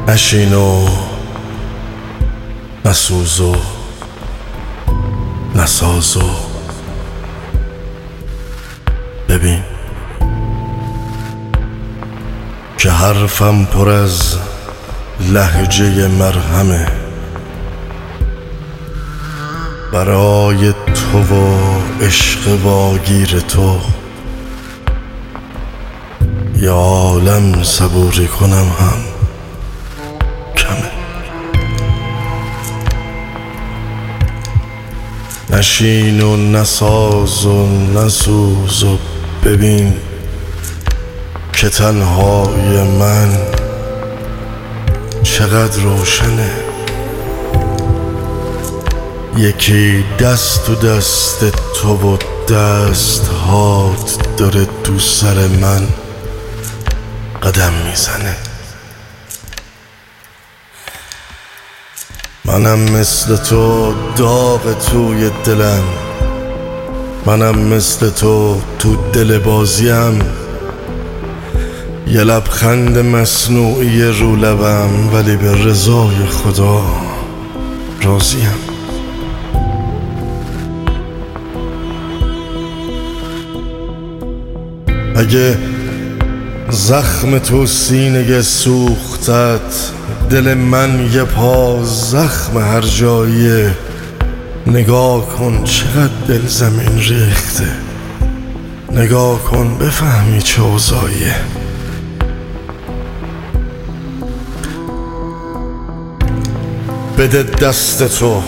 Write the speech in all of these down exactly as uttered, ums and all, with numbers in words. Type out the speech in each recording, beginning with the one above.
نشین و نسوز و نساز و ببین که حرفم پر از لهجه مرهمه برای تو و عشق واگیر تو. یا عالم صبوری کنم هم کمه. نشین و نساز و نسوز و ببین که تنهای من چقدر روشنه. یکی دست تو دست تو و دست هات داره تو سر من قدم میزنه. منم مثل تو داغ توی دلم، منم مثل تو تو دل بازیم. یه لبخند مصنوعی رو لبم ولی به رضای خدا راضیم. اگه زخم تو سینه سوختت، دل من یه پا زخم هر جاییه. نگاه کن چقدر دل زمین ریخته، نگاه کن بفهمی چه اوضاعیه. بده دست تو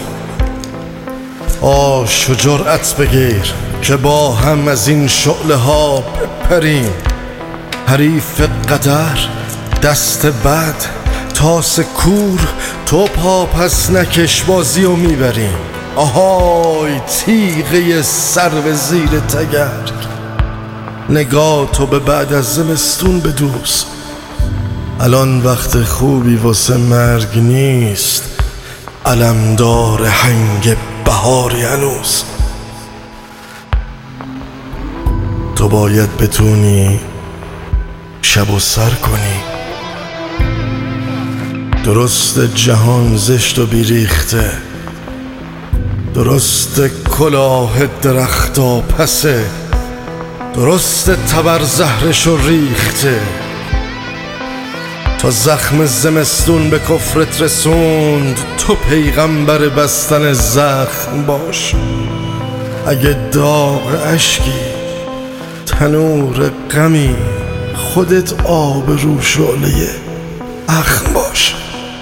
آش و جرأت بگیر که با هم از این شعله ها بپریم. حریف قدر دست بد تاس کور، تو پا پس نکش بازی و میبریم. آهای تیغه سر به زیر تگرگ، نگاه تو به بعد از زمستون بدوز. الان وقت خوبی واسه مرگ نیست، علمدار هنگ بهاری هنوز. تو باید بتونی شب و سر کنی. درست جهان زشت و بیریخته، درست کلاه درختا پسه، درست تبر زهرش و ریخته. تا زخم زمستون به کفرت رسوند، تو پیغمبر بستن زخم باش. اگه داغ اشکی تنور غمی، خودت آب رو شعله اخم باش.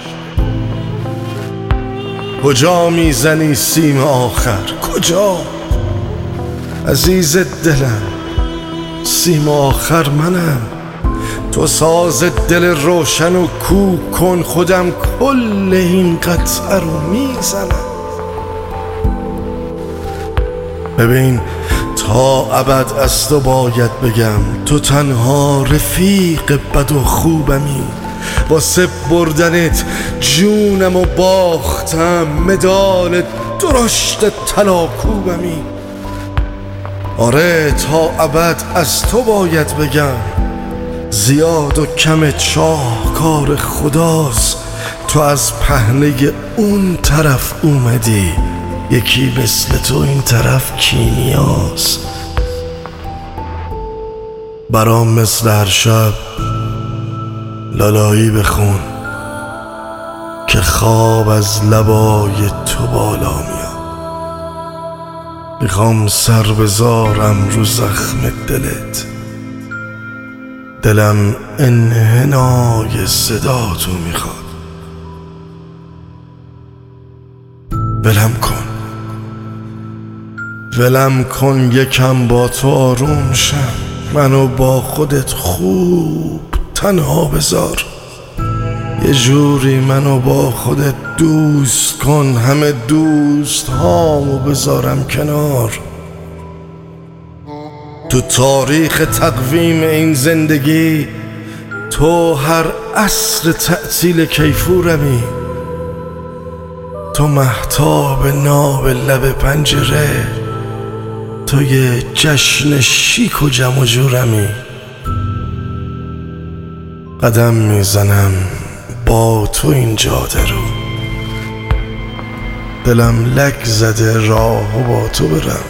کجا میزنی سیم آخر کجا؟ عزیز دلم سیم آخر منم. تو ساز دل روشن و کوک کن، خودم کل این قطعه رو میزنم. ببین تا ابد از تو باید بگم، تو تنها رفیق بد و خوبمی. واسه بردنت جونم و باختم، مدال درشت طلاکوبمی. آره تا ابد از تو باید بگم، زیاد و کم چاه کار خداست. تو از پهنه اون طرف اومدی، یکی مثل تو این طرف کیمیاست. برام مثل هر شب لالایی بخون که خواب از لبای تو بالا میاد. میخوام سر بذارم رو زخم دلت، دلم انحنای صدا تو میخواد. ولم کن ولم کن یکم با تو آروم شم، منو با خودت خوب تنها بذار. یه جوری منو با خودت دوست کن، همه دوست هامو بذارم کنار. تو تاریخ تقویم این زندگی، تو هر عصر تعطیل کیفورمی. تو مهتاب ناب لب پنجره، تو یه جشن شیک و جم و جورمی. قدم میزنم با تو این جاده رو. دلم لک زده راه و با تو برم،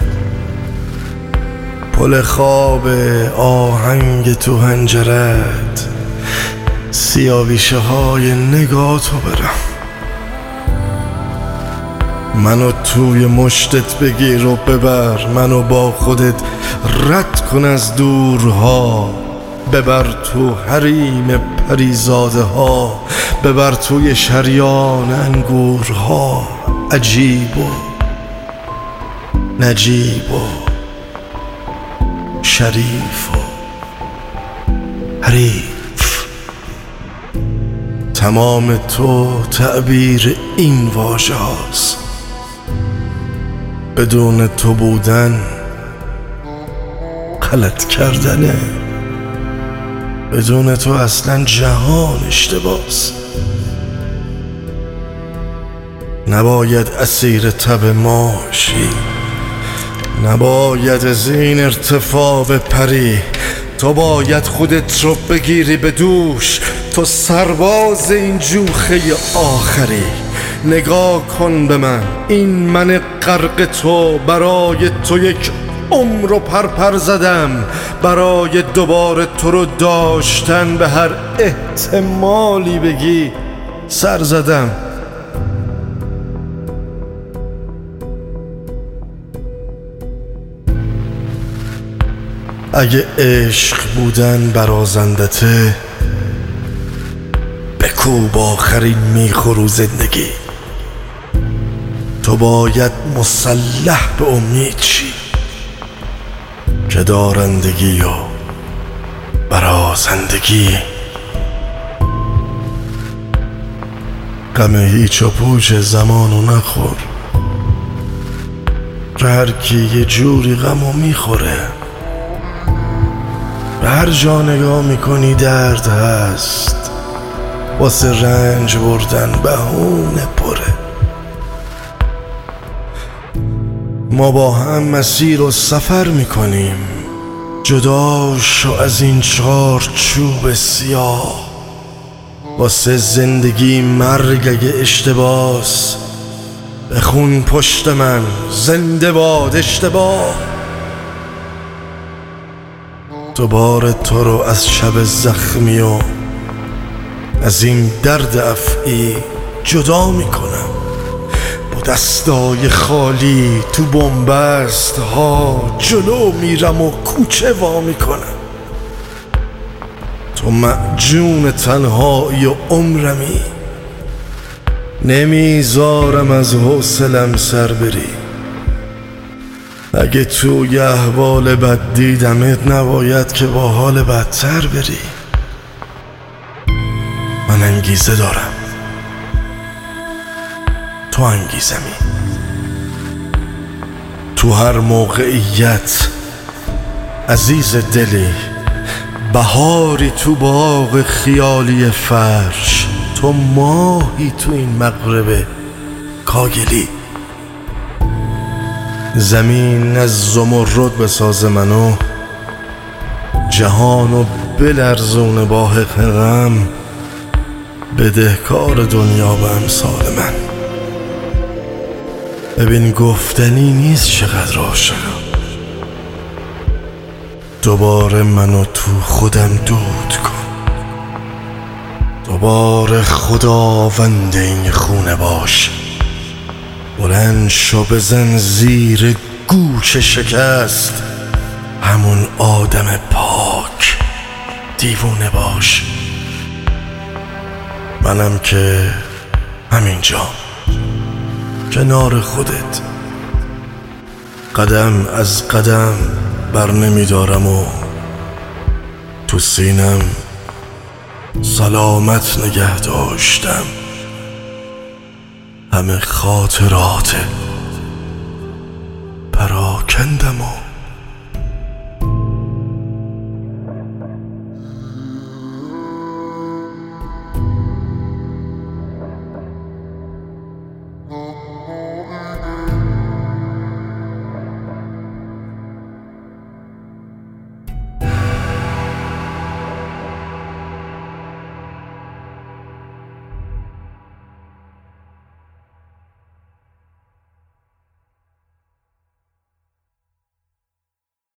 پل خواب آهنگ تو هنجرت، سیاویشه های نگاه تو برم. منو توی مشتت بگیر و ببر، منو با خودت رد کن از دورها، ببر تو حریم پریزاده ها، ببر توی شریان انگورها. عجیب و نجیب و شریف و حریف، تمام تو تعبیر این واژه هاست. بدون تو بودن غلط کردنه، بدون تو اصلا جهان اشتباس. نباید اسیر تب ماشی، نباید از این ارتفاع بپری. تو باید خودت رو بگیری به دوش، تو سرباز این جوخه آخری. نگاه کن به من، این من غرق تو، برای تو یک عمر رو پرپر زدم، برای دوباره تو رو داشتن به هر احتمالی بگی سر زدم. اگه عشق بودن برازندته، بکوب آخرین میخورو زندگی. تو باید مسلح به امید چی که دارندگی و برازندگی. غم هیچ و پوچ زمانو نخور، هر کی یه جوری غمو میخوره. به هر جا نگاه میکنی درد هست، واسه رنج بردن بهونه پره. ما با هم مسیر و سفر میکنیم، جدا شو از این چارچوب سیاه. واسه زندگی مرگ اگه اشتباس، بخون پشت من زنده باد اشتباه. دوباره تو رو از شب زخمی و از این درد افعی جدا میکنم. با دستای خالی تو بنبست ها جلو میرم و کوچه وا میکنم. تو معجون تنهایی و عمرمی، نمیذارم از حوصلم سر بری. اگه توی احوال بد دیدمت، نباید که با حال بدتر بری. من انگیزه دارم، تو انگیزمی. تو هر موقعیت عزیز دلی، بهاری تو باغ خیالی فرش. تو ماهی تو این مغرب کاگلی. زمین از زمرد بساز منو، جهانو بلرزونه با حق غم. بدهکار دنیا به امثال من. ببین گفتنی نیست چقدر عاشقم. دوباره منو تو خودم دود کن، دوباره خداوند این خونه باش. بلند شو بزن زیر گوش شکست، همون آدم پاک دیوونه باش. منم که همینجا کنار خودت، قدم از قدم بر نمیدارم و تو سینم سلامت نگه داشتم. همه خاطرات پراکندم و